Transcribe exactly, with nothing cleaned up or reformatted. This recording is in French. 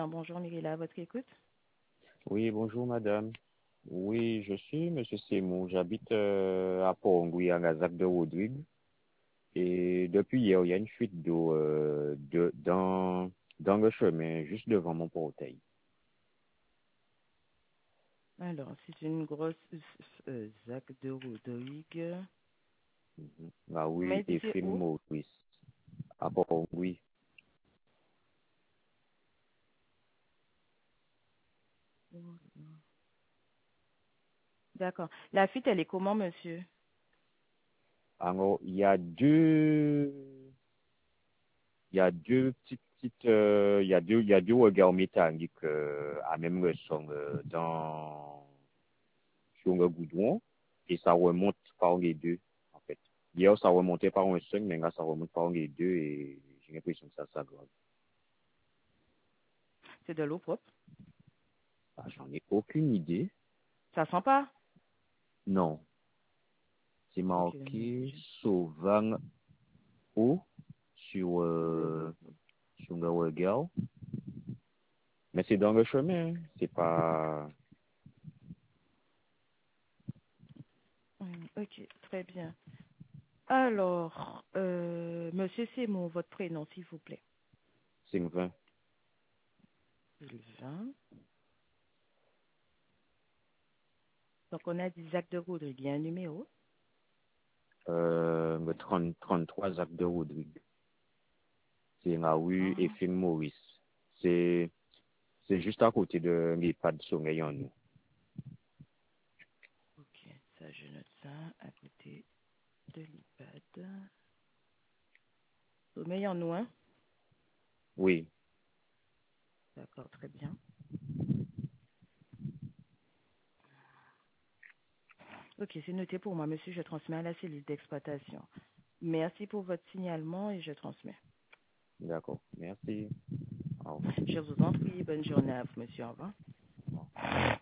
Instant, bonjour Mirella, à votre écoute. Oui, bonjour madame. Oui, je suis monsieur Semou. J'habite euh, à Port-Angouy, à Gazac de Rodrigue. Et depuis hier, il y a une fuite d'eau euh, de, dans, dans le chemin, juste devant mon portail. Alors, c'est une grosse euh, Zac de Rodrigue. Mhm. Ah Vous oui, m'avez dit c'est Ephraim où? Maurice, à Port-Angouy. D'accord. La fuite, elle est comment, monsieur? Alors, il y a deux, il y a deux petites, petites euh, il y a deux, il y a deux regards métalliques euh, à même leçon euh, dans sur le goudron et ça remonte par les deux, en fait. Hier, ça remontait par un seul, mais là, ça remonte par les deux et j'ai l'impression que ça s'aggrave. C'est de l'eau propre. Ah, j'en ai aucune idée. Ça sent pas? Non. C'est Ok, marqué je- Sauvant eau sur, euh, sur le regard. Mais c'est dans le chemin, hein. C'est pas... Hum, ok, très bien. Alors, euh, monsieur Seymour, votre prénom, s'il vous plaît. Sylvain. Sylvain. Donc, on a dit Zac de Rodrigue. Il y a un numéro. Euh, le trente, trente-trois actes de Rodrigue. C'est la rue Ah, Ephraim Maurice. C'est, c'est juste à côté de l'EHPAD Sommeil en nous. ok, ça, je note ça à côté de l'iPad. Sommeil en nous, hein? Oui, D'accord, très bien. Ok, c'est noté pour moi, monsieur. Je transmets à la cellule d'exploitation. Merci pour votre signalement et je transmets. d'accord. Merci. Au revoir. Je vous en prie. Bonne journée à vous, monsieur. Au revoir.